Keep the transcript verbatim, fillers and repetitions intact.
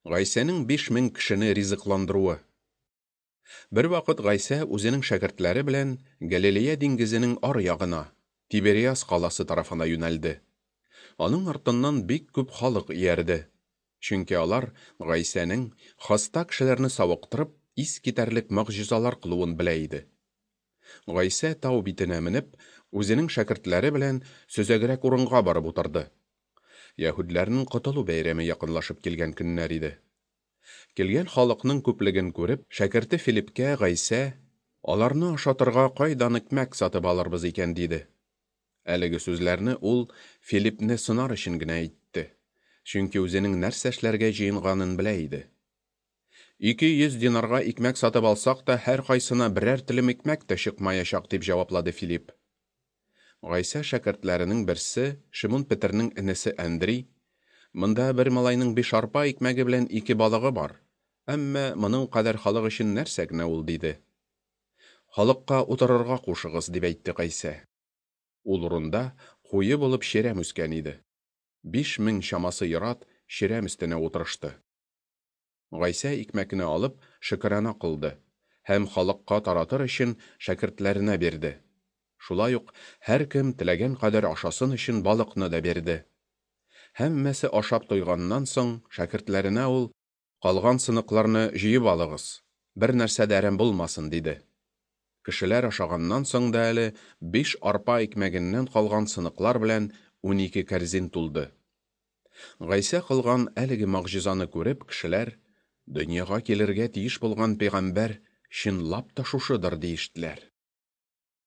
Гайсәнең биш мең кешене ризыкландыруы. Бер вакыт Гайсә үзенең шәкертләре белән Галилея диңгезенең аръягына, Тибериас каласы тарафына юнәлде. Аның артыннан бик күп халык иярде. Чөнки алар Гайсәнең хаста кешеләрне савыктырып, ис китәрлек мөгъҗизалар кылуын белә иде. Гайсә тау битенә менеп, үзенең шәкертләре белән сөзәгрәк урынга барып утырды. Яһүдләрнең котылу бәйрәме якынлашып килгән көннәр иде. Килгән халыкның күплеген күреп, шәкерте Филиппкә Гайсә аларны ашатырга кайдан икмәк сатып алырбыз икән диде. Әлеге сүзләрне ул Филиппне сынар өчен генә әйтте, чөнки үзенең нәрсә эшләргә җыенганын белә иде. Ике йөз динарга икмәк сатып алсак та, һәр кайсына берәр телем икмәк тә чыкмаячак, дип җаваплады Филипп. Гайсә шәкертләренең берсе, Шимон Петрның энесе Андрей, монда бер малайның биш арпа икмәге белән ике балыгы бар, әмма моның кадәр халык өчен нәрсә генә ул, диде. Халыкка утырырга кушыгыз, дип әйтте Гайсә. Ул урында куе булып шерәм үскән иде. Биш мең чамасы йорат шерәм өстенә утырышты. Гайсә икмәкне алып, шөкранә кылды һәм халыкка таратыр өчен шәкертләренә бирде. Шулай ук һәр кем теләгән кадәр ашасын өчен балыкны да бирде. Һәммәсе ашап туйганнан соң, шәкертләренә ул: "Калган сыныкларны җыеп алыгыз, бер нәрсә дә әрәм булмасын", диде. Кешеләр ашаганнан соң да әле биш арпа икмәгеннән калган сыныклар белән унике кәрзин тулды. Гайсә кылган әлеге мөгъҗизаны күреп, кешеләр: "Дөньяга килергә тиеш булган пәйгамбәр чынлап та шушыдыр", диештеләр.